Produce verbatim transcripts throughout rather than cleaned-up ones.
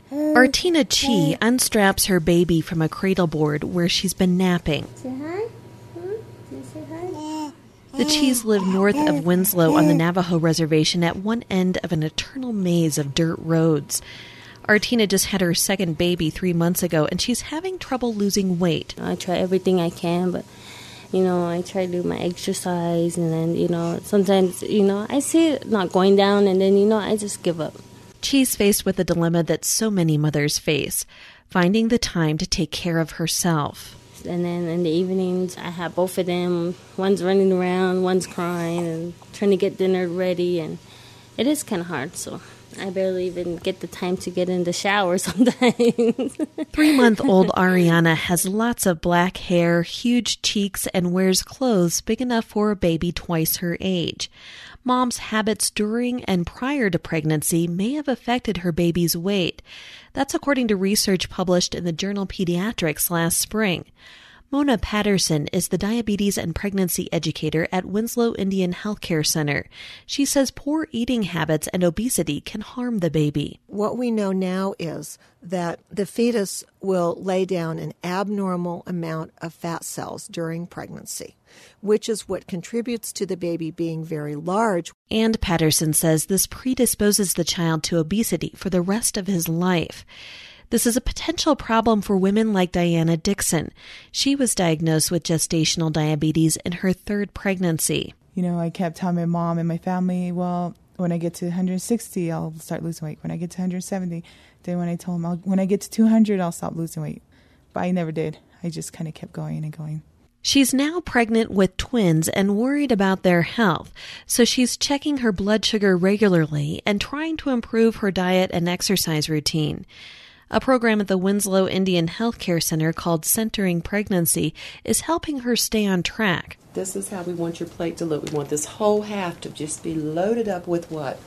Artina Chi unstraps her baby from a cradle board where she's been napping. Say hi. Hmm? Say hi. The Chis live north of Winslow on the Navajo reservation at one end of an eternal maze of dirt roads. Artina just had her second baby three months ago, and she's having trouble losing weight. I try everything I can, but, you know, I try to do my exercise, and then, you know, sometimes, you know, I see it not going down, and then, you know, I just give up. She's faced with the dilemma that so many mothers face, finding the time to take care of herself. And then in the evenings, I have both of them. One's running around, one's crying, and trying to get dinner ready, and it is kind of hard, so I barely even get the time to get in the shower sometimes. Three-month-old Ariana has lots of black hair, huge cheeks, and wears clothes big enough for a baby twice her age. Mom's habits during and prior to pregnancy may have affected her baby's weight. That's according to research published in the journal Pediatrics last spring. Mona Patterson is the diabetes and pregnancy educator at Winslow Indian Healthcare Center. She says poor eating habits and obesity can harm the baby. What we know now is that the fetus will lay down an abnormal amount of fat cells during pregnancy, which is what contributes to the baby being very large. And Patterson says this predisposes the child to obesity for the rest of his life. This is a potential problem for women like Diana Dixon. She was diagnosed with gestational diabetes in her third pregnancy. You know, I kept telling my mom and my family, well, when I get to one hundred sixty, I'll start losing weight. When I get to one hundred seventy, then when I told them, I'll, when I get to two hundred, I'll stop losing weight. But I never did. I just kind of kept going and going. She's now pregnant with twins and worried about their health, so she's checking her blood sugar regularly and trying to improve her diet and exercise routine. A program at the Winslow Indian Healthcare Center called Centering Pregnancy is helping her stay on track. This is how we want your plate to look. We want this whole half to just be loaded up with what?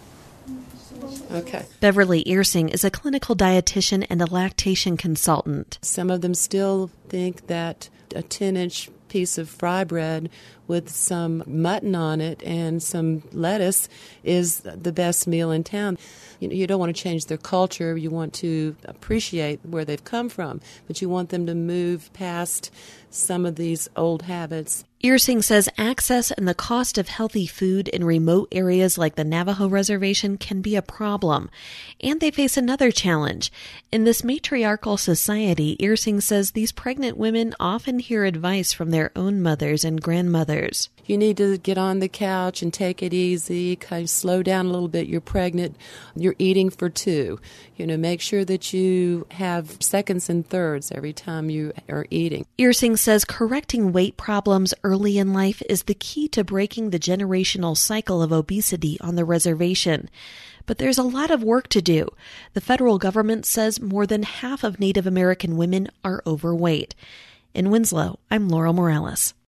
Okay. Beverly Earsing is a clinical dietitian and a lactation consultant. Some of them still think that a ten-inch piece of fry bread with some mutton on it and some lettuce is the best meal in town. You know, you don't want to change their culture. You want to appreciate where they've come from, but you want them to move past some of these old habits. Earsing says access and the cost of healthy food in remote areas like the Navajo Reservation can be a problem. And they face another challenge. In this matriarchal society, Earsing says these pregnant women often hear advice from their own mothers and grandmothers. You need to get on the couch and take it easy, kind of slow down a little bit. You're pregnant. You're eating for two. You know, make sure that you have seconds and thirds every time you are eating. Earsing says correcting weight problems early in life is the key to breaking the generational cycle of obesity on the reservation. But there's a lot of work to do. The federal government says more than half of Native American women are overweight. In Winslow, I'm Laurel Morales.